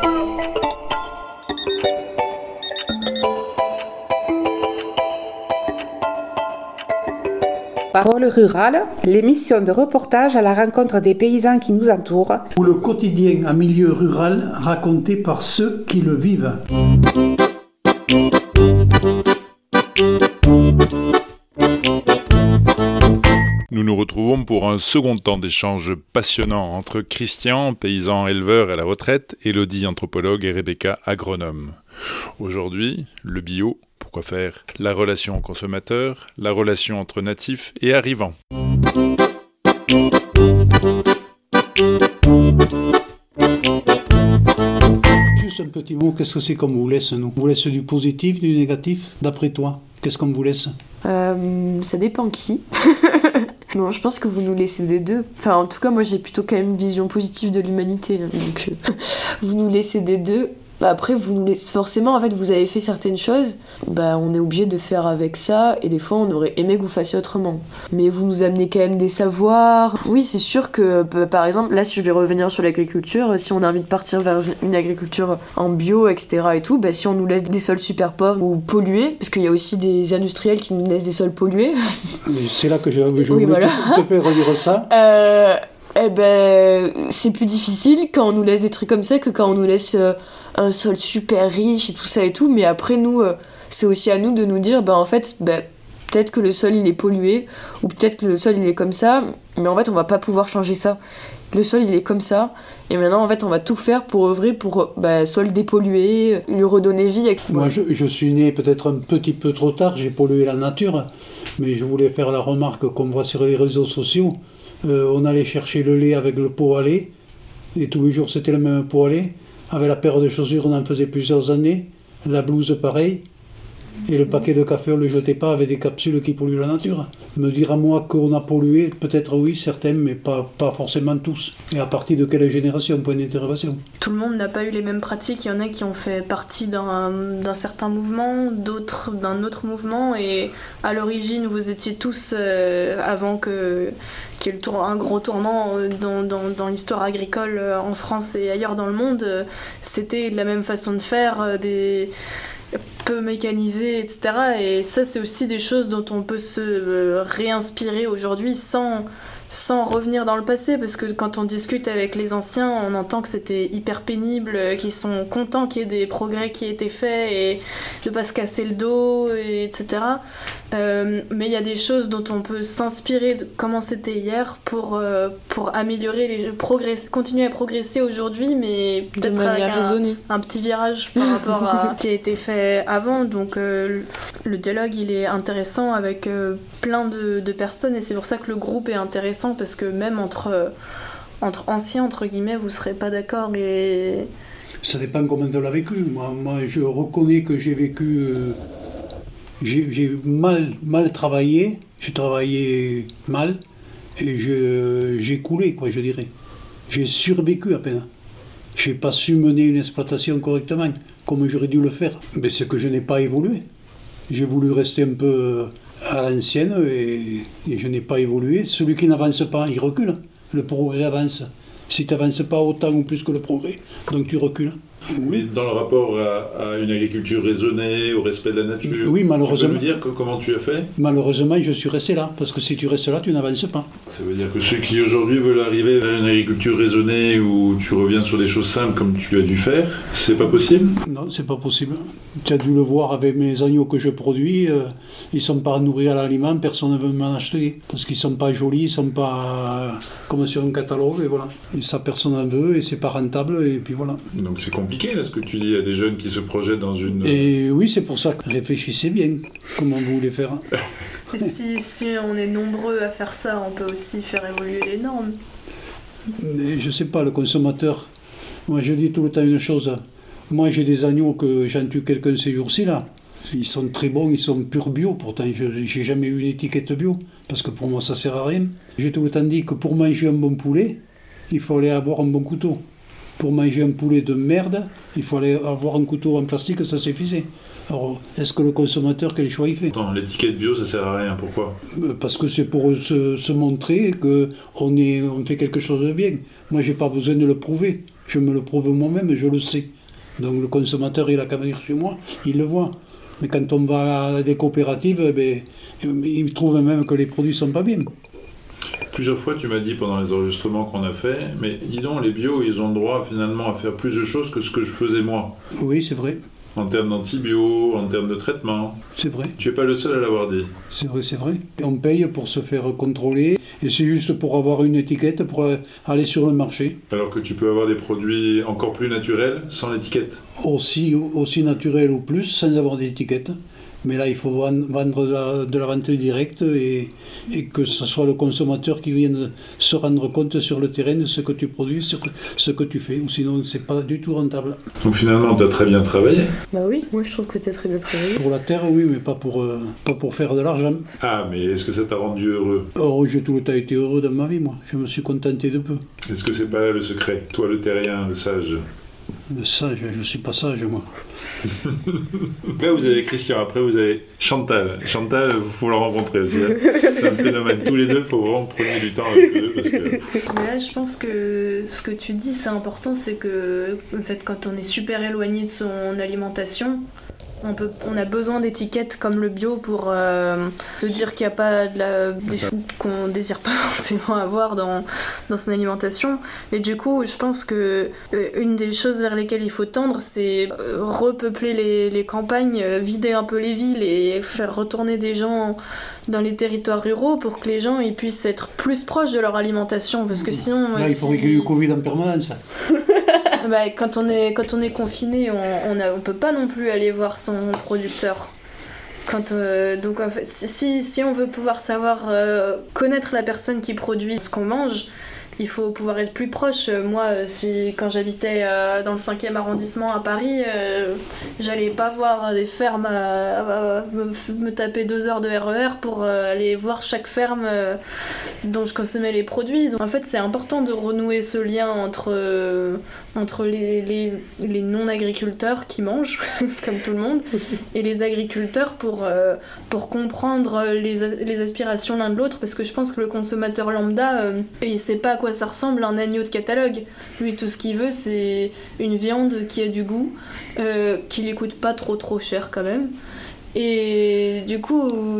Parole rurale, l'émission de reportage à la rencontre des paysans qui nous entourent. Ou le quotidien en milieu rural raconté par ceux qui le vivent. Nous nous retrouvons pour un second temps d'échange passionnant entre Christian, paysan éleveur à la retraite, Élodie, anthropologue et Rebecca, agronome. Aujourd'hui, le bio, pourquoi faire ? La relation consommateur, la relation entre natifs et arrivants. Juste un petit mot, qu'est-ce que c'est qu'on vous laisse, nous ? On vous laisse du positif, du négatif ? D'après toi, qu'est-ce qu'on vous laisse ? Ça dépend qui. Non, je pense que vous nous laissez des deux. Enfin, en tout cas, moi, j'ai plutôt quand même une vision positive de l'humanité. Donc, vous nous laissez des deux. Après, vous nous laissez... Forcément, en fait, vous avez fait certaines choses. On est obligé de faire avec ça. Et des fois, on aurait aimé que vous fassiez autrement. Mais vous nous amenez quand même des savoirs. Oui, c'est sûr que, par exemple, là, si je vais revenir sur l'agriculture, si on a envie de partir vers une agriculture en bio, etc. et tout, si on nous laisse des sols super pauvres ou pollués, parce qu'il y a aussi des industriels qui nous laissent des sols pollués. C'est là que je voulais voilà. te faire redire ça. C'est plus difficile quand on nous laisse des trucs comme ça que quand on nous laisse un sol super riche et tout ça et tout. Mais après, nous, c'est aussi à nous de nous dire, en fait, peut-être que le sol, il est pollué, ou peut-être que le sol, il est comme ça, mais en fait, on va pas pouvoir changer ça. Le sol, il est comme ça, et maintenant, en fait, on va tout faire pour œuvrer pour soit le dépolluer, lui redonner vie. Moi, je suis né peut-être un petit peu trop tard, j'ai pollué la nature, mais je voulais faire la remarque qu'on voit sur les réseaux sociaux. On allait chercher le lait avec le pot à lait, et tous les jours c'était le même pot à lait. Avec la paire de chaussures, on en faisait plusieurs années, la blouse pareil, et le paquet de café on ne le jetait pas avec des capsules qui polluent la nature. Me dire à moi qu'on a pollué, peut-être oui, certains, mais pas forcément tous. Et à partir de quelle génération, point d'interrogation ? Tout le monde n'a pas eu les mêmes pratiques, il y en a qui ont fait partie d'un certain mouvement, d'autres d'un autre mouvement, et à l'origine vous étiez tous, avant qu'il y ait un gros tournant dans l'histoire agricole en France et ailleurs dans le monde, c'était la même façon de faire, des peu mécanisé, etc. Et ça, c'est aussi des choses dont on peut se réinspirer aujourd'hui sans revenir dans le passé, parce que quand on discute avec les anciens, on entend que c'était hyper pénible, qu'ils sont contents qu'il y ait des progrès qui aient été faits et de pas se casser le dos, etc. Mais il y a des choses dont on peut s'inspirer de comment c'était hier pour améliorer, continuer à progresser aujourd'hui, mais peut-être avec un petit virage par rapport à ce qui a été fait avant. Donc le dialogue, il est intéressant avec plein de personnes, et c'est pour ça que le groupe est intéressant, parce que même entre anciens, entre guillemets, vous ne serez pas d'accord. Et ça dépend comment on l'a vécu. Moi, je reconnais que j'ai vécu... j'ai mal travaillé, j'ai travaillé mal, et j'ai coulé, je dirais. J'ai survécu à peine. Je n'ai pas su mener une exploitation correctement, comme j'aurais dû le faire. Mais c'est que je n'ai pas évolué. J'ai voulu rester un peu à l'ancienne, et je n'ai pas évolué. Celui qui n'avance pas, il recule. Le progrès avance. Si tu n'avances pas autant ou plus que le progrès, donc tu recules. Mais dans le rapport à une agriculture raisonnée, au respect de la nature, oui, malheureusement, tu peux me dire comment tu as fait ? Malheureusement, je suis resté là, parce que si tu restes là, tu n'avances pas. Ça veut dire que ceux qui aujourd'hui veulent arriver vers une agriculture raisonnée où tu reviens sur des choses simples comme tu as dû faire, c'est pas possible ? Non, c'est pas possible. Tu as dû le voir avec mes agneaux que je produis, ils sont pas nourris à l'aliment, personne ne veut m'en acheter, parce qu'ils sont pas jolis, ils sont pas comme sur un catalogue, et voilà. Et ça, personne n'en veut, et c'est pas rentable, et puis voilà. Donc c'est compliqué là, ce que tu dis à des jeunes qui se projettent dans une... Et oui, c'est pour ça que réfléchissez bien comment vous voulez faire. Si on est nombreux à faire ça, on peut aussi faire évoluer les normes. Et je sais pas, le consommateur, moi je dis tout le temps une chose, moi j'ai des agneaux que j'en tue quelqu'un ces jours-ci là, ils sont très bons, ils sont pur bio, pourtant j'ai jamais eu une étiquette bio, parce que pour moi ça sert à rien. J'ai tout le temps dit que pour manger un bon poulet, il fallait avoir un bon couteau. Pour manger un poulet de merde, il fallait avoir un couteau en plastique, ça suffisait. Alors, est-ce que le consommateur, quel choix il fait ? Dans l'étiquette bio, ça sert à rien, pourquoi ? Parce que c'est pour se montrer qu'on fait quelque chose de bien. Moi, j'ai pas besoin de le prouver. Je me le prouve moi-même, je le sais. Donc le consommateur, il a qu'à venir chez moi, il le voit. Mais quand on va à des coopératives, il trouve même que les produits sont pas bien. Plusieurs fois, tu m'as dit pendant les enregistrements qu'on a fait, mais dis donc, les bio, ils ont le droit finalement à faire plus de choses que ce que je faisais moi. Oui, c'est vrai. En termes d'antibio, en termes de traitement. C'est vrai. Tu n'es pas le seul à l'avoir dit. C'est vrai, c'est vrai. On paye pour se faire contrôler, et c'est juste pour avoir une étiquette pour aller sur le marché. Alors que tu peux avoir des produits encore plus naturels, sans l'étiquette. Aussi naturel ou plus, sans avoir d'étiquette. Mais là, il faut vendre de la vente directe et que ce soit le consommateur qui vienne se rendre compte sur le terrain de ce que tu produis, sur ce que tu fais. Ou sinon, c'est pas du tout rentable. Donc finalement, tu as très bien travaillé. Bah oui, moi je trouve que tu as très bien travaillé. Pour la terre, oui, mais pas pour faire de l'argent. Ah, mais est-ce que ça t'a rendu heureux? Oh, j'ai tout le temps été heureux dans ma vie, moi. Je me suis contenté de peu. Est-ce que c'est pas là le secret? Toi, le terrien, le sage. Le sage, je ne suis pas sage, moi. Là, vous avez Christian, après vous avez Chantal. Chantal, il faut la rencontrer aussi. Hein. C'est un phénomène. Tous les deux, il faut vraiment prendre du temps avec eux. Parce que... Mais là, je pense que ce que tu dis, c'est important, c'est que en fait, quand on est super éloigné de son alimentation, on a besoin d'étiquettes comme le bio pour se dire qu'il n'y a pas des choses qu'on désire pas forcément avoir dans son alimentation. Et du coup, je pense que une des choses vers lesquelles il faut tendre, c'est repeupler les campagnes, vider un peu les villes et faire retourner des gens dans les territoires ruraux pour que les gens ils puissent être plus proches de leur alimentation. Parce que sinon... Là, il faudrait qu'il y ait eu Covid en permanence. Bah, quand on est confiné, on peut pas non plus aller voir son producteur. Donc en fait, si on veut pouvoir savoir connaître la personne qui produit ce qu'on mange, il faut pouvoir être plus proche. Moi, quand j'habitais dans le 5e arrondissement à Paris, j'allais pas voir des fermes me taper 2 heures de RER pour aller voir chaque ferme dont je consommais les produits. Donc en fait, c'est important de renouer ce lien entre les non-agriculteurs qui mangent, comme tout le monde, et les agriculteurs pour comprendre les aspirations l'un de l'autre, parce que je pense que le consommateur lambda, il sait pas à quoi ça ressemble un agneau de catalogue. Lui, tout ce qu'il veut, c'est une viande qui a du goût, qui lui coûte pas trop cher quand même. Et du coup,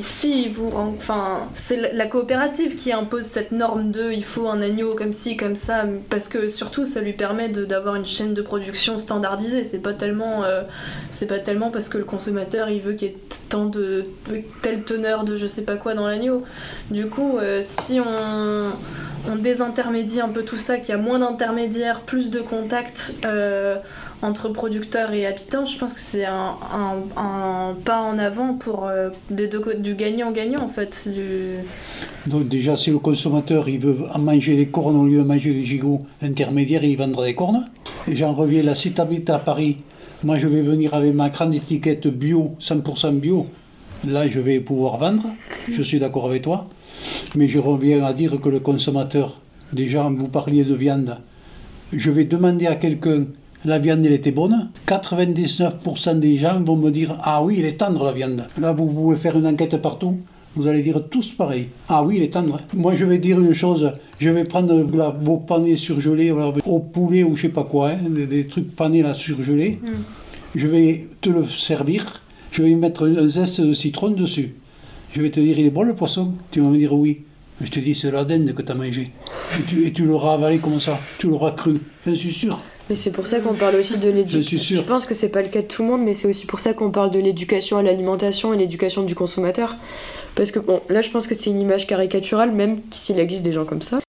c'est la coopérative qui impose cette norme de il faut un agneau comme ci, comme ça, parce que surtout ça lui permet d'avoir une chaîne de production standardisée. C'est pas tellement parce que le consommateur il veut qu'il y ait telle teneur de je sais pas quoi dans l'agneau. Du coup, si on désintermédie un peu tout ça, qu'il y a moins d'intermédiaires, plus de contacts entre producteurs et habitants, je pense que c'est un pas en avant pour du gagnant-gagnant en fait. Donc déjà, si le consommateur il veut manger les cornes au lieu de manger les gigots intermédiaires, il vendra des cornes. Et j'en reviens là, si tu habites à Paris, moi je vais venir avec ma grande étiquette bio, 100% bio, là je vais pouvoir vendre, je suis d'accord avec toi. Mais je reviens à dire que le consommateur, déjà vous parliez de viande, je vais demander à quelqu'un, la viande elle était bonne, 99% des gens vont me dire ah oui, il est tendre la viande. Là vous pouvez faire une enquête partout, vous allez dire tous pareil, ah oui, il est tendre. Moi je vais dire une chose, je vais prendre vos panés surgelés au poulet ou je sais pas quoi, des trucs panés là surgelés, je vais te le servir, je vais mettre un zeste de citron dessus. Je vais te dire, il est bon le poisson? Tu vas me dire oui. Je te dis, c'est la dinde que tu as mangé. Et tu l'auras avalé comme ça. Tu l'auras cru. J'en suis sûr. Mais c'est pour ça qu'on parle aussi de l'éducation. Je suis sûr. Je pense que c'est pas le cas de tout le monde, mais c'est aussi pour ça qu'on parle de l'éducation à l'alimentation et l'éducation du consommateur. Parce que bon, là je pense que c'est une image caricaturale, même s'il existe des gens comme ça.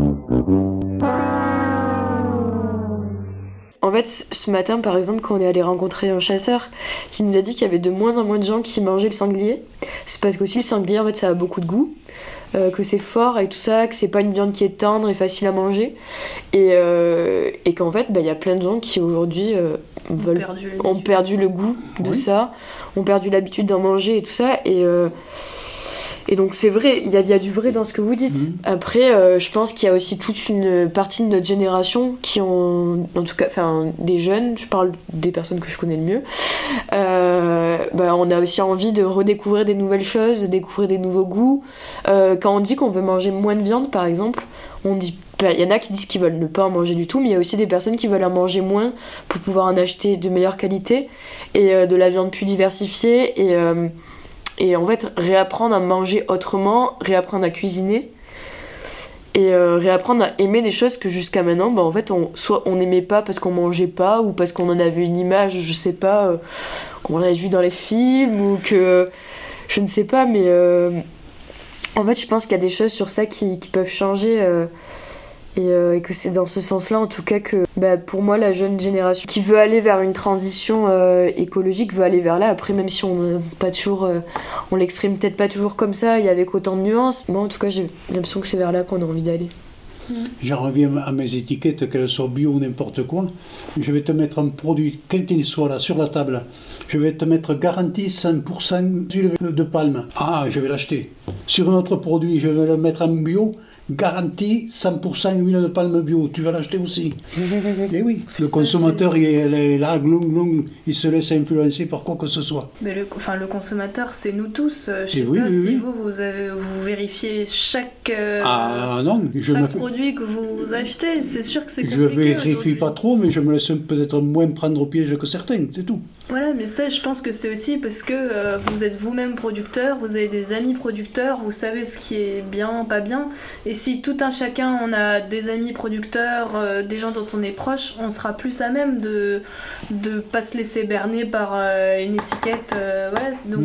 En fait, ce matin, par exemple, quand on est allé rencontrer un chasseur qui nous a dit qu'il y avait de moins en moins de gens qui mangeaient le sanglier, c'est parce qu'aussi le sanglier, en fait, ça a beaucoup de goût, que c'est fort et tout ça, que c'est pas une viande qui est tendre et facile à manger, et qu'en fait, y a plein de gens qui aujourd'hui ont perdu le goût de ça, ont perdu l'habitude d'en manger et tout ça, et donc c'est vrai, il y a du vrai dans ce que vous dites. Après, je pense qu'il y a aussi toute une partie de notre génération qui ont, en tout cas, enfin des jeunes, je parle des personnes que je connais le mieux, On a aussi envie de redécouvrir des nouvelles choses, de découvrir des nouveaux goûts. Quand on dit qu'on veut manger moins de viande, par exemple, on dit... Il y en a qui disent qu'ils veulent ne pas en manger du tout, mais il y a aussi des personnes qui veulent en manger moins pour pouvoir en acheter de meilleure qualité et de la viande plus diversifiée et en fait réapprendre à manger autrement, réapprendre à cuisiner et réapprendre à aimer des choses que jusqu'à maintenant en fait soit on n'aimait pas parce qu'on mangeait pas ou parce qu'on en avait une image, je sais pas, qu'on l'avait vu dans les films ou que je ne sais pas, mais en fait je pense qu'il y a des choses sur ça qui peuvent changer. Et que c'est dans ce sens-là en tout cas que pour moi la jeune génération qui veut aller vers une transition écologique veut aller vers là. Après même si on l'exprime peut-être pas toujours comme ça et avec autant de nuances, moi en tout cas j'ai l'impression que c'est vers là qu'on a envie d'aller. J'en reviens à mes étiquettes, qu'elles soient bio ou n'importe quoi. Je vais te mettre un produit, quel qu'il soit là, sur la table. Je vais te mettre garantie 100% d'huile de palme. Ah, je vais l'acheter. Sur un autre produit, je vais le mettre en bio. Garantie 100% huile de palme bio, tu vas l'acheter aussi. Et oui, le consommateur il est là, il se laisse influencer par quoi que ce soit. Mais le consommateur, c'est nous tous. Je sais pas si vous vérifiez chaque produit que vous achetez, c'est sûr que c'est compliqué. Je vérifie pas trop, mais je me laisse peut-être moins prendre au piège que certains, c'est tout. Voilà, mais ça, je pense que c'est aussi parce que vous êtes vous-même producteur, vous avez des amis producteurs, vous savez ce qui est bien, pas bien. Et si tout un chacun, on a des amis producteurs, des gens dont on est proche, on sera plus à même de pas se laisser berner par une étiquette. Voilà. Donc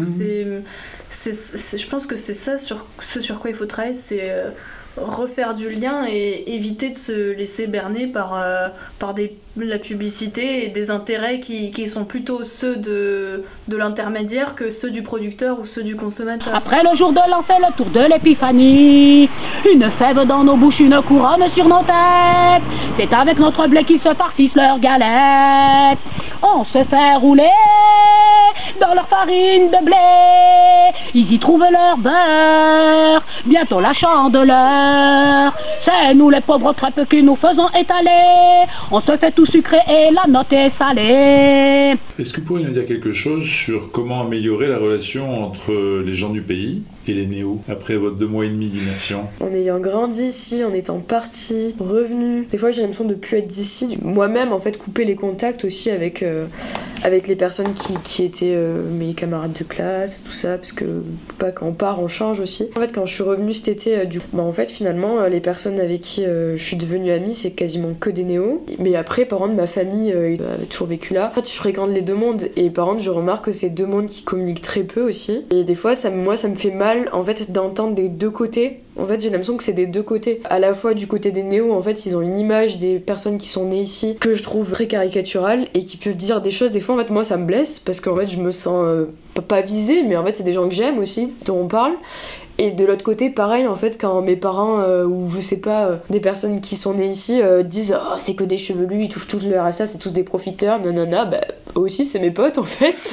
je pense que c'est ça ce sur quoi il faut travailler, c'est refaire du lien et éviter de se laisser berner par la publicité et des intérêts qui sont plutôt ceux de l'intermédiaire que ceux du producteur ou ceux du consommateur. Après le jour de l'an, c'est le tour de l'épiphanie. Une fève dans nos bouches, une couronne sur nos têtes. C'est avec notre blé qu'ils se farcissent leurs galettes. On se fait rouler dans leur farine de blé. Ils y trouvent leur beurre, bientôt la chandeleur. C'est nous les pauvres crêpes qui nous faisons étaler. On se fait tout sucré et la note est salée. Est-ce que vous pourriez nous dire quelque chose sur comment améliorer la relation entre les gens du pays et les néos après votre 2 mois et demi d'immersion? En ayant grandi ici, en étant partie, revenu, des fois j'ai l'impression de plus être d'ici. Moi-même en fait couper les contacts aussi avec les personnes qui étaient mes camarades de classe, tout ça, parce que quand on part on change aussi. En fait quand je suis revenue cet été, en fait finalement les personnes avec qui je suis devenue amie c'est quasiment que des néos. Mais après par contre ma famille avait toujours vécu là. En fait je fréquente les deux mondes et par contre je remarque que c'est deux mondes qui communiquent très peu aussi. Et des fois ça me fait mal en fait d'entendre des deux côtés. En fait j'ai l'impression que c'est des deux côtés. À la fois du côté des néos en fait ils ont une image des personnes qui sont nées ici que je trouve très caricaturale et qui peuvent dire des choses des fois en fait moi ça me blesse parce qu'en fait je me sens pas visée mais en fait c'est des gens que j'aime aussi dont on parle. Et de l'autre côté, pareil, en fait, quand mes parents ou je sais pas, des personnes qui sont nées ici disent « Oh, c'est que des chevelus, ils touchent tous le RSA, c'est tous des profiteurs, nanana », eux aussi, c'est mes potes, en fait.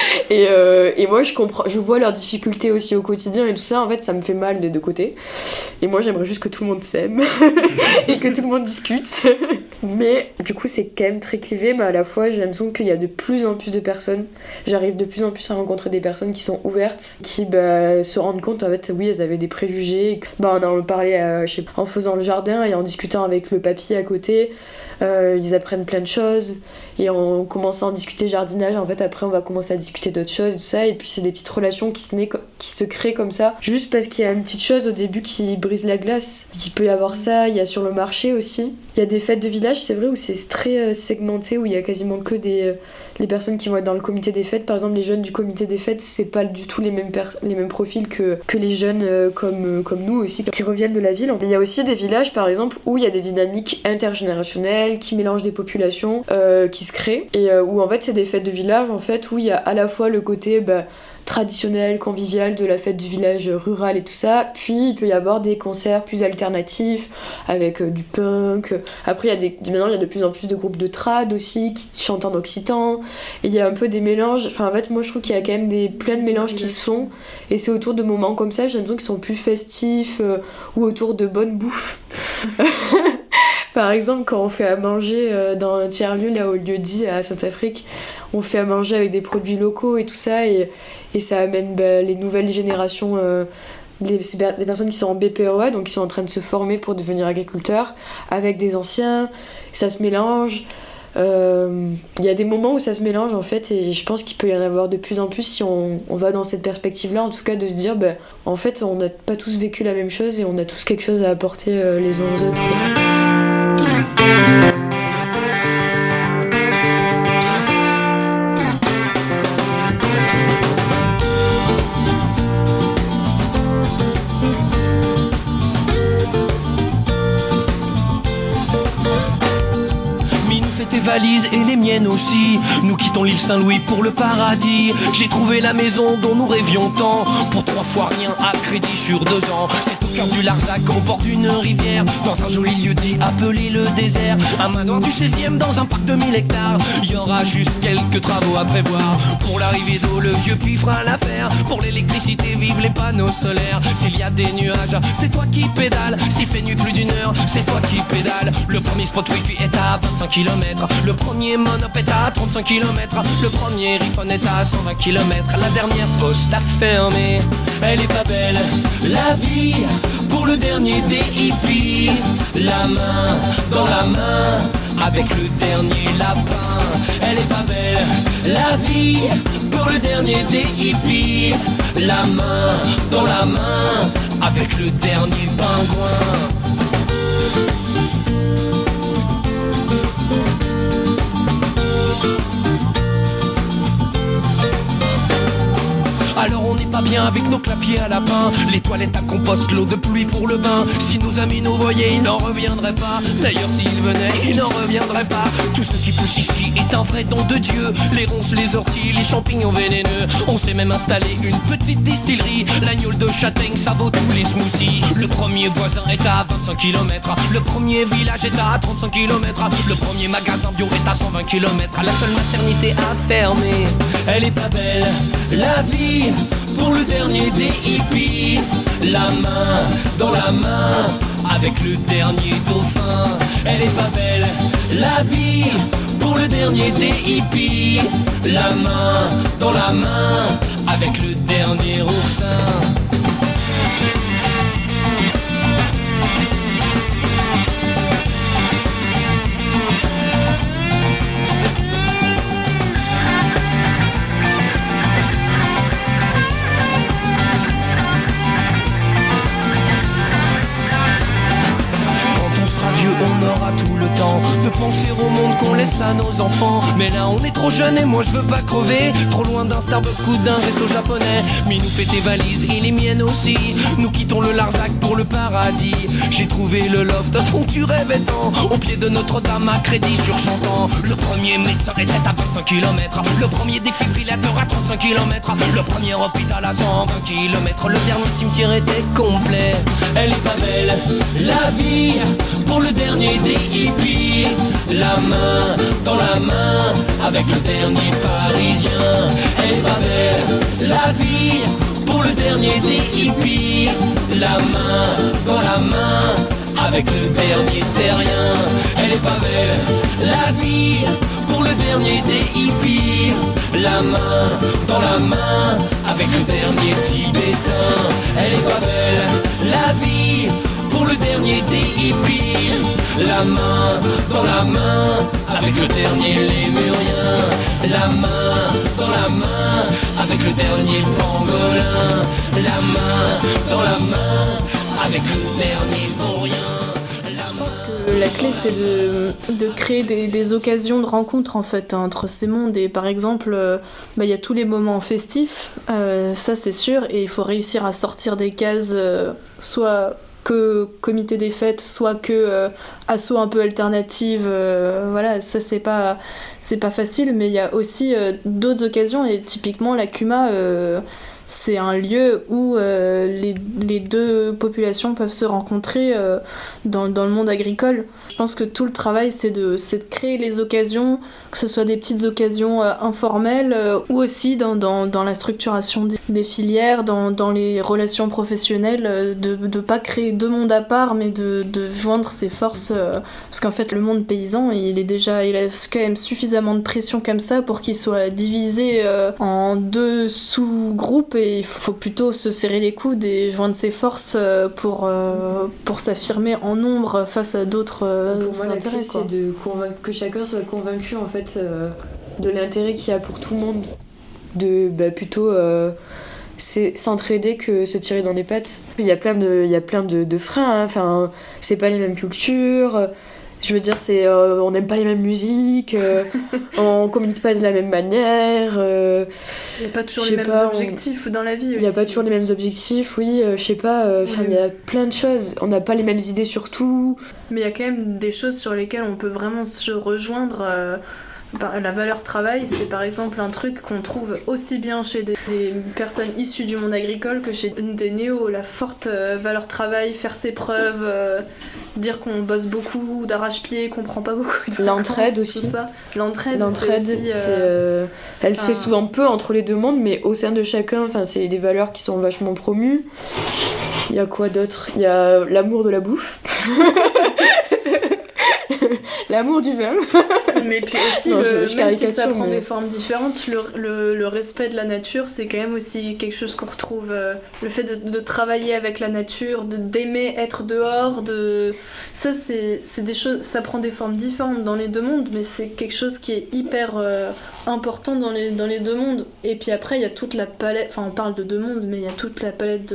et moi, je vois leurs difficultés aussi au quotidien et tout ça, en fait, ça me fait mal des deux côtés. Et moi, j'aimerais juste que tout le monde s'aime et que tout le monde discute. Mais du coup, c'est quand même très clivé, mais à la fois, j'ai l'impression qu'il y a de plus en plus de personnes. J'arrive de plus en plus à rencontrer des personnes qui sont ouvertes, qui se rendent compte, en fait, oui, elles avaient des préjugés. On en parlait en faisant le jardin et en discutant avec le papy à côté. Ils apprennent plein de choses et en commençant à discuter jardinage, en fait, après, on va commencer à discuter d'autres choses, tout ça. Et puis, c'est des petites relations qui se créent comme ça, juste parce qu'il y a une petite chose au début qui brise la glace. Il peut y avoir ça, il y a sur le marché aussi. Il y a des fêtes de village, c'est vrai, où c'est très segmenté, où il y a quasiment que les personnes qui vont être dans le comité des fêtes. Par exemple, les jeunes du comité des fêtes, c'est pas du tout les mêmes profils que les jeunes comme nous aussi, qui reviennent de la ville. Mais il y a aussi des villages, par exemple, où il y a des dynamiques intergénérationnelles, qui mélangent des populations, qui se créent, et où en fait c'est des fêtes de village, en fait, où il y a à la fois le côté traditionnel, convivial de la fête du village rural et tout ça, puis il peut y avoir des concerts plus alternatifs avec du punk. Après maintenant il y a de plus en plus de groupes de trad aussi qui chantent en occitan et il y a un peu des mélanges, enfin en fait moi je trouve qu'il y a quand même plein de mélanges qui se font et c'est autour de moments comme ça, j'ai l'impression qu'ils sont plus festifs ou autour de bonne bouffe. Par exemple, quand on fait à manger dans un tiers-lieu, là au lieu-dit à Saint-Afrique, on fait à manger avec des produits locaux et tout ça, et ça amène les nouvelles générations, des personnes qui sont en BPEA, donc qui sont en train de se former pour devenir agriculteurs, avec des anciens, ça se mélange. Il y a des moments où ça se mélange en fait, et je pense qu'il peut y en avoir de plus en plus si on va dans cette perspective-là, en tout cas de se dire en fait on n'a pas tous vécu la même chose et on a tous quelque chose à apporter les uns aux autres. Valises et les miennes aussi. Nous quittons l'île Saint-Louis pour le paradis. J'ai trouvé la maison dont nous rêvions tant. Pour 3 fois rien à crédit sur 2 ans. C'est au cœur du Larzac, au bord d'une rivière, dans un joli lieu dit appelé le désert. Un manoir du 16e dans un parc de 1000 hectares. Il y aura juste quelques travaux à prévoir. Pour l'arrivée d'eau, le vieux puits fera l'affaire. Pour l'électricité, vive les panneaux solaires. S'il y a des nuages, c'est toi qui pédales. S'il fait nuit plus d'une heure, c'est toi qui pédales. Le premier spot wifi est à 25 km. Le premier monop est à 35 km. Le premier iPhone est à 120 km. La dernière poste a fermé. Elle est pas belle, la vie, pour le dernier des hippies. La main dans la main, avec le dernier lapin. Elle est pas belle, la vie, pour le dernier des hippies. La main dans la main, avec le dernier pingouin. Alors on n'est pas bien avec nos clapiers à lapin, les toilettes à compost, l'eau de pluie pour le bain. Si nos amis nous voyaient, ils n'en reviendraient pas. D'ailleurs s'ils venaient, ils n'en reviendraient pas. Tout ce qui pousse ici est un vrai don de Dieu. Les ronces, les orties, les champignons vénéneux. On s'est même installé une petite distillerie. L'agneau de châtaigne, ça vaut tous les smoothies. Le premier voisin est à 25 km. Le premier village est à 35 km. Le premier magasin bio est à 120 km. La seule maternité a fermé. Elle est pas belle, la vie, pour le dernier des hippies. La main dans la main, avec le dernier dauphin. Elle est pas belle, la vie, pour le dernier des hippies. La main dans la main, avec le dernier oursin. On aura tout le temps de penser au monde qu'on laisse à nos enfants. Mais là on est trop jeune et moi je veux pas crever. Trop loin d'un Starbucks ou d'un resto japonais. Minou fait tes valises et les miennes aussi. Nous quittons le Larzac pour le paradis. J'ai trouvé le loft dont tu rêvais tant, au pied de Notre-Dame à crédit sur 100 ans. Le premier médecin était à 25 km. Le premier défibrillateur à 35 km. Le premier hôpital à 120 km. Le dernier cimetière était complet. Elle est pas belle, la vie, pour le dernier des hippies. La main dans la main, avec le dernier parisien. Elle est pas belle, la vie, pour le dernier des hippies. La main dans la main, avec le dernier terrien. Elle est pas belle, la vie, pour le dernier des hippies. La main dans la main, avec le dernier tibétain. Elle est pas belle, la vie, pour le dernier des hippies. La main dans la main, avec le dernier lémurien. La main dans la main, avec le dernier pangolin. La main dans la main, avec le dernier vaurien. Je pense que la clé c'est de créer des occasions de rencontre en fait entre ces mondes. Et par exemple, il y a tous les moments festifs, ça c'est sûr, et il faut réussir à sortir des cases, soit que comité des fêtes, soit que asso un peu alternative, voilà, ça c'est pas facile, mais il y a aussi d'autres occasions, et typiquement la Cuma, c'est un lieu où les deux populations peuvent se rencontrer dans le monde agricole. Je pense que tout le travail, c'est de créer les occasions, que ce soit des petites occasions informelles ou aussi dans la structuration des filières, dans les relations professionnelles, de pas créer deux mondes à part, mais de joindre ses forces. Parce qu'en fait, le monde paysan, il a quand même suffisamment de pression comme ça pour qu'il soit divisé en deux sous-groupes, et il faut plutôt se serrer les coudes et joindre ses forces pour s'affirmer en nombre face à d'autres pour moi, la clé, c'est de que chacun soit convaincu en fait de l'intérêt qu'il y a pour tout le monde, de plutôt c'est s'entraider que se tirer dans les pattes. Il y a plein de freins, hein. Enfin, c'est pas les mêmes cultures. Je veux dire, on n'aime pas les mêmes musiques, on communique pas de la même manière. Il n'y a pas toujours les mêmes objectifs dans la vie. Il n'y a pas toujours les mêmes objectifs, oui. Je sais pas, il y a plein de choses. On n'a pas les mêmes idées sur tout. Mais il y a quand même des choses sur lesquelles on peut vraiment se rejoindre. La valeur travail, c'est par exemple un truc qu'on trouve aussi bien chez des personnes issues du monde agricole que chez des néos. La forte valeur travail, faire ses preuves, dire qu'on bosse beaucoup d'arrache-pied, qu'on prend pas beaucoup de vacances. L'entraide aussi. Tout ça. L'entraide elle se fait souvent peu entre les deux mondes, mais au sein de chacun, c'est des valeurs qui sont vachement promues. Il y a quoi d'autre ? Il y a l'amour de la bouffe. L'amour du vin. Mais puis aussi, même si ça prend des formes différentes, le respect de la nature, c'est quand même aussi quelque chose qu'on retrouve. Le fait de travailler avec la nature, d'aimer être dehors, ça c'est des choses, ça prend des formes différentes dans les deux mondes, mais c'est quelque chose qui est hyper important dans les deux mondes. Et puis après, il y a toute la palette, enfin on parle de deux mondes, mais il y a toute la palette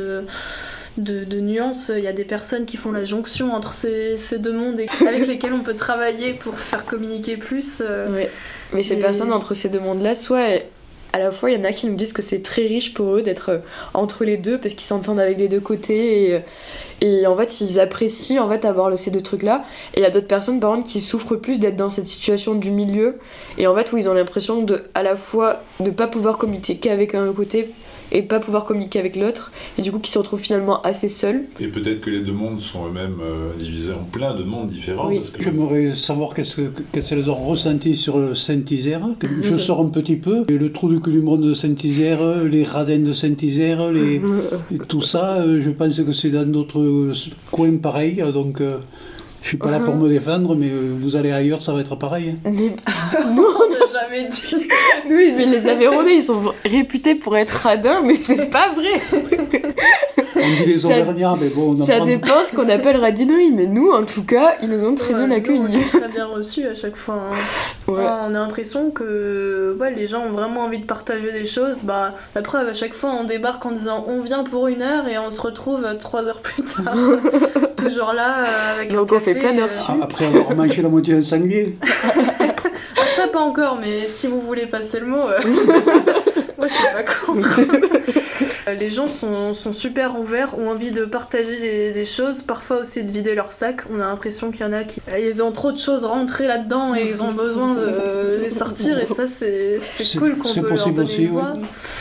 de nuances. Il y a des personnes qui font la jonction entre ces deux mondes et avec lesquelles on peut travailler pour faire communiquer plus. Ouais. Mais ces personnes entre ces deux mondes-là, soit à la fois il y en a qui nous disent que c'est très riche pour eux d'être entre les deux parce qu'ils s'entendent avec les deux côtés et en fait ils apprécient en fait avoir ces deux trucs-là, et il y a d'autres personnes par contre qui souffrent plus d'être dans cette situation du milieu et en fait où ils ont l'impression à la fois de pas pouvoir communiquer qu'avec un côté et pas pouvoir communiquer avec l'autre, et du coup qui se retrouvent finalement assez seuls. Et peut-être que les deux mondes sont eux-mêmes divisés en plein de mondes différents. Oui. Parce que... J'aimerais savoir qu'est-ce qu'elles ont ressenti sur Saint-Isère. Je sors un petit peu. Et le trou du cul du monde de Saint-Isère, les radins de Saint-Isère, et tout ça, je pense que c'est dans d'autres coins pareils, donc... Je suis pas là pour me défendre, mais vous allez ailleurs, ça va être pareil. Mais... non, on n'a jamais dit. Oui, mais les Aveyronais, ils sont réputés pour être radins, mais c'est pas vrai. On dit les Auvergnats, mais bon... Ça dépend ce qu'on appelle radinoïdes, mais nous, en tout cas, ils nous ont très bien accueillis. On est très bien reçus à chaque fois. Hein. Ouais. On a l'impression que les gens ont vraiment envie de partager des choses. La preuve, à chaque fois, on débarque en disant on vient pour 1 heure et on se retrouve 3 heures plus tard. Toujours là, avec donc un café. On fait plein d'heures dessus. Après avoir mangé la moitié d'un sanglier. Ça, pas encore, mais si vous voulez passer le mot... Moi, je suis pas contre. Les gens sont super ouverts, ont envie de partager des choses, parfois aussi de vider leur sac. On a l'impression qu'il y en a qui ils ont trop de choses rentrées là-dedans et ils ont besoin de les sortir, et ça, c'est cool qu'on peut leur donner une voix.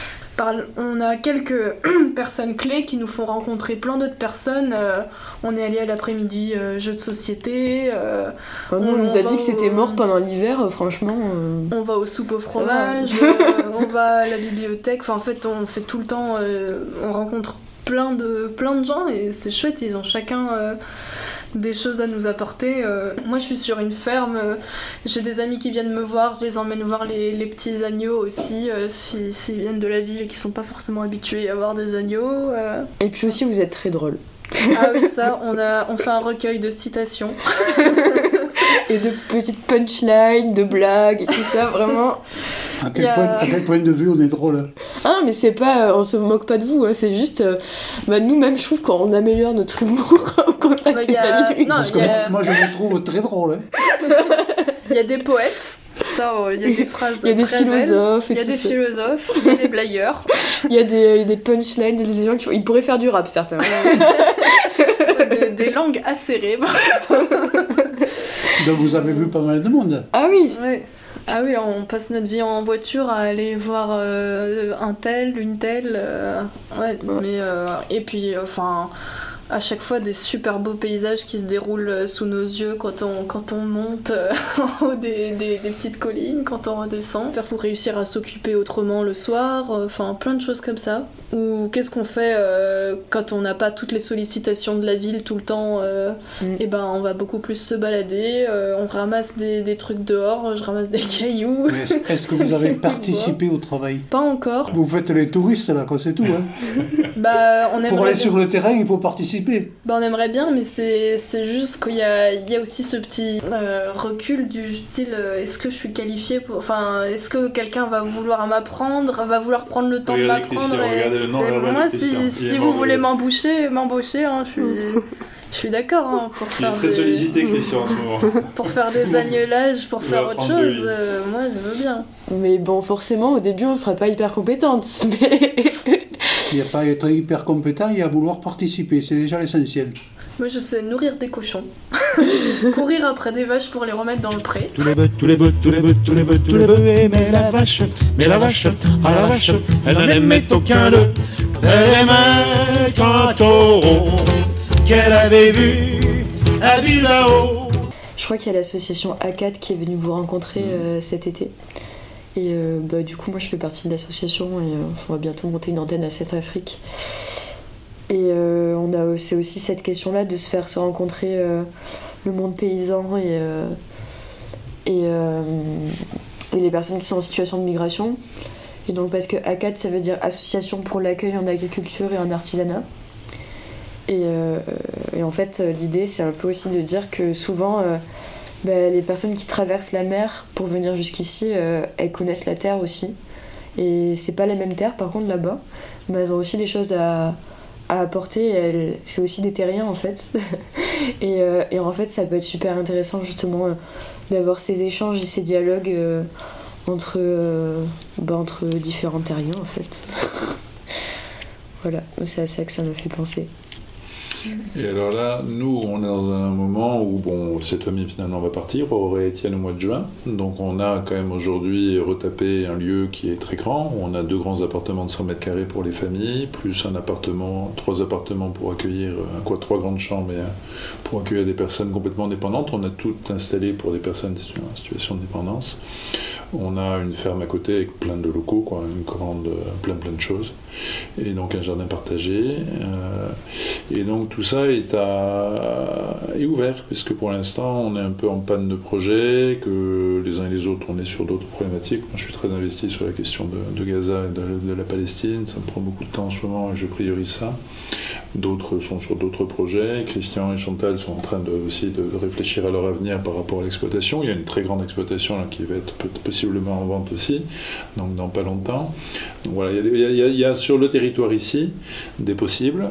On a quelques personnes clés qui nous font rencontrer plein d'autres personnes. On est allé à l'après-midi jeux de société. On nous a dit que c'était mort pendant l'hiver, franchement. On va aux soupes au fromage, on va à la bibliothèque. Enfin, en fait, on fait tout le temps. On rencontre plein de gens et c'est chouette. Ils ont chacun des choses à nous apporter. Moi, je suis sur une ferme. J'ai des amis qui viennent me voir. Je les emmène voir les petits agneaux aussi, s'ils viennent de la ville et qui sont pas forcément habitués à voir des agneaux. Et puis aussi, vous êtes très drôle. Ah oui, ça, on fait un recueil de citations. Et de petites punchlines, de blagues et tout ça, vraiment. À quel point de vue on est drôle. Ah, mais c'est pas... on se moque pas de vous, hein, c'est juste... nous-mêmes, je trouve qu'on améliore notre humour en contact des amis. Parce que moi, je me trouve très drôle. Hein. Il y a des poètes. Ça, il y a des phrases. Il y a des philosophes. Il y a des philosophes, il y a des blagueurs. Il y a des punchlines, des gens qui ils pourraient faire du rap, certains. des langues acérées. Donc vous avez vu pas mal de monde. Ah oui. Ouais. Ah oui, on passe notre vie en voiture à aller voir un tel, une telle. Mais et puis, à chaque fois des super beaux paysages qui se déroulent sous nos yeux quand on monte en haut des petites collines, quand on redescend. Pour réussir à s'occuper autrement le soir, plein de choses comme ça. Ou qu'est-ce qu'on fait quand on n'a pas toutes les sollicitations de la ville tout le temps et ben on va beaucoup plus se balader, on ramasse des trucs dehors, je ramasse des cailloux. Mais est-ce que vous avez participé au travail ? Pas encore. Vous faites les touristes là, quoi, c'est tout. Hein. On aimerait pour aller bien. Sur le terrain, il faut participer. On aimerait bien, mais c'est juste qu'il y a aussi ce petit recul du style est-ce que je suis qualifiée pour. Est-ce que quelqu'un va vouloir m'apprendre, va vouloir prendre le temps de m'apprendre moi, si vous voulez m'embaucher, hein, je suis d'accord hein, pour faire. Il est très sollicité, Christian, en ce moment. Pour faire des agnelages, pour faire autre chose, moi je veux bien. Mais bon, forcément, au début, on sera pas hyper compétente, mais. Il n'y a pas à être hyper compétent, il y a à vouloir participer, c'est déjà l'essentiel. Moi je sais nourrir des cochons, courir après des vaches pour les remettre dans le pré. Tous les bœufs, aimaient la vache, mais la vache, elle n'en aimait aucun d'eux. Elle aimait un taureau qu'elle avait vu à Bilbao. Je crois qu'il y a l'association A4 qui est venue vous rencontrer cet été. Et du coup, moi, je fais partie de l'association et on va bientôt monter une antenne à Centrafrique. Et c'est aussi cette question-là de se faire se rencontrer le monde paysan et les personnes qui sont en situation de migration. Et donc, parce que A4, ça veut dire Association pour l'accueil en agriculture et en artisanat. Et en fait, l'idée, c'est un peu aussi de dire que souvent... les personnes qui traversent la mer pour venir jusqu'ici, elles connaissent la terre aussi. Et c'est pas la même terre par contre là-bas, mais elles ont aussi des choses à apporter. C'est aussi des terriens en fait. et en fait, ça peut être super intéressant justement d'avoir ces échanges et ces dialogues entre différents terriens en fait. Voilà, c'est à ça que ça m'a fait penser. Et alors là, nous, on est dans un moment où, cette famille finalement va partir, Aurore et Étienne au mois de juin. Donc on a quand même aujourd'hui retapé un lieu qui est très grand. On a 2 grands appartements de 100 mètres carrés pour les familles, plus 3 appartements pour accueillir, 3 grandes chambres pour accueillir des personnes complètement dépendantes. On a tout installé pour des personnes en situation de dépendance. On a une ferme à côté avec plein de locaux, une grande, plein de choses. Et donc un jardin partagé. Et donc tout ça est ouvert, puisque pour l'instant on est un peu en panne de projet, que les uns et les autres on est sur d'autres problématiques. Moi je suis très investi sur la question de Gaza et de la Palestine, ça me prend beaucoup de temps en ce moment et je priorise ça. D'autres sont sur d'autres projets. Christian et Chantal sont en train aussi de réfléchir à leur avenir par rapport à l'exploitation. Il y a une très grande exploitation là, qui va être possiblement en vente aussi, donc dans pas longtemps. Donc voilà, il y a sur le territoire ici des possibles.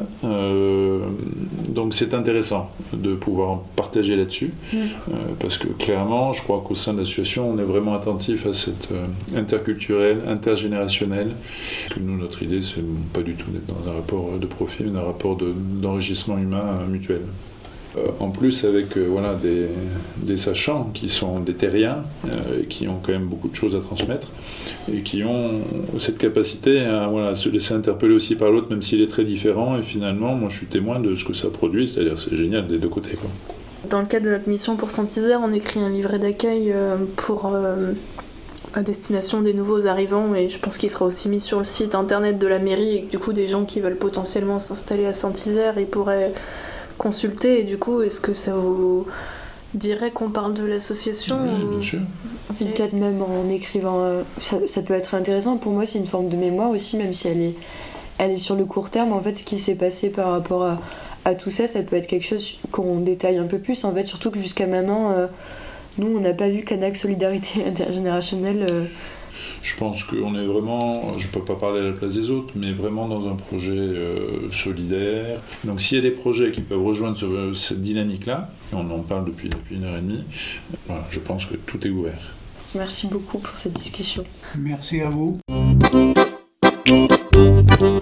Donc c'est intéressant de pouvoir partager là-dessus, parce que clairement, je crois qu'au sein de l'association, on est vraiment attentif à cette interculturel, intergénérationnel. Parce que nous, notre idée, c'est pas du tout d'être dans un rapport de profit, mais un rapport d'enrichissement humain mutuel. En plus, avec des sachants qui sont des terriens, qui ont quand même beaucoup de choses à transmettre et qui ont cette capacité à se laisser interpeller aussi par l'autre, même s'il est très différent. Et finalement, moi, je suis témoin de ce que ça produit, c'est-à-dire c'est génial des 2 côtés, quoi. Dans le cadre de notre mission pour Saint-Isère, on écrit un livret d'accueil pour à destination des nouveaux arrivants, et je pense qu'il sera aussi mis sur le site internet de la mairie, et que du coup, des gens qui veulent potentiellement s'installer à Saint-Isère, ils pourraient consulter. Et du coup, est-ce que ça vous dirait qu'on parle de l'association Oui, bien sûr. Okay. Peut-être même en écrivant, ça peut être intéressant. Pour moi, c'est une forme de mémoire aussi, même si elle est sur le court terme. En fait, ce qui s'est passé par rapport à tout ça, ça peut être quelque chose qu'on détaille un peu plus. En fait, surtout que jusqu'à maintenant, nous, on n'a pas vu Canac Solidarité Intergénérationnelle. Je pense qu'on est vraiment, je ne peux pas parler à la place des autres, mais vraiment dans un projet solidaire. Donc s'il y a des projets qui peuvent rejoindre cette dynamique-là, et on en parle depuis 1h30, voilà, je pense que tout est ouvert. Merci beaucoup pour cette discussion. Merci à vous.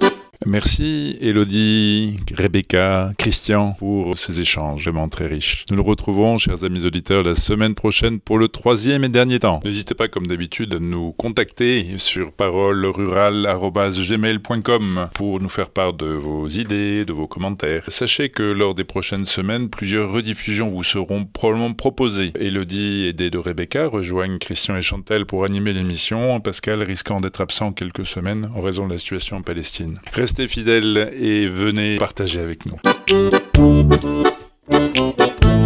Merci Elodie, Rebecca, Christian pour ces échanges vraiment très riches. Nous nous retrouvons, chers amis auditeurs, la semaine prochaine pour le 3e et dernier temps. N'hésitez pas, comme d'habitude, à nous contacter sur parolerural@gmail.com pour nous faire part de vos idées, de vos commentaires. Sachez que lors des prochaines semaines, plusieurs rediffusions vous seront probablement proposées. Elodie, aidée de Rebecca, rejoignent Christian et Chantal pour animer l'émission, Pascal risquant d'être absent quelques semaines en raison de la situation en Palestine. Restez fidèles et venez partager avec nous.